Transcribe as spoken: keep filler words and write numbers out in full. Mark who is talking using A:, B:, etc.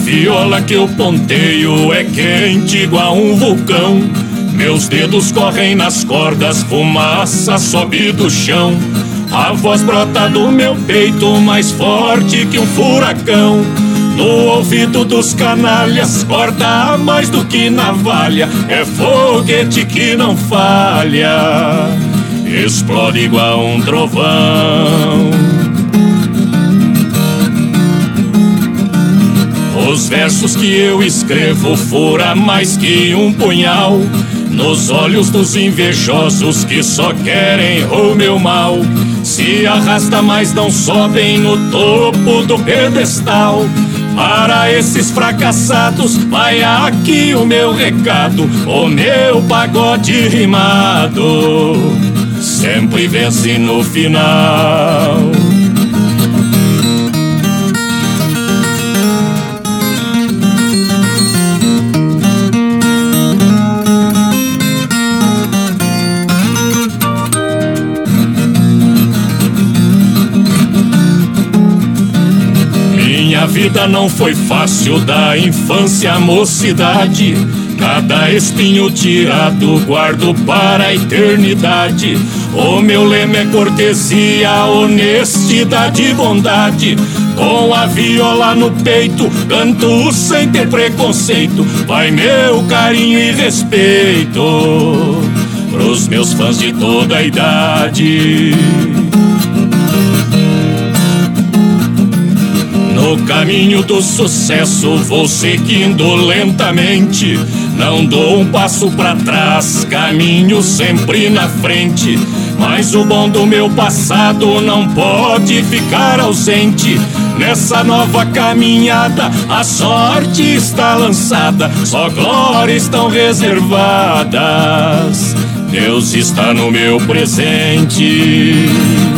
A: viola que eu ponteio é quente igual um vulcão. Meus dedos correm nas cordas, fumaça sobe do chão. A voz brota do meu peito mais forte que um furacão. No ouvido dos canalhas, corta mais do que navalha. É foguete que não falha, explode igual um trovão. Os versos que eu escrevo fura mais que um punhal nos olhos dos invejosos que só querem o meu mal. Se arrasta, mas não sobem no topo do pedestal. Para esses fracassados vai aqui o meu recado. O meu pagode rimado sempre vence no final. Minha vida não foi fácil, da infância à mocidade. Cada espinho tirado guardo para a eternidade. O meu lema é cortesia, honestidade e bondade. Com a viola no peito, canto sem ter preconceito. Vai meu carinho e respeito pros meus fãs de toda a idade. No caminho do sucesso vou seguindo lentamente. Não dou um passo pra trás, caminho sempre na frente. Mas o bom do meu passado não pode ficar ausente. Nessa nova caminhada a sorte está lançada. Só glórias estão reservadas, Deus está no meu presente.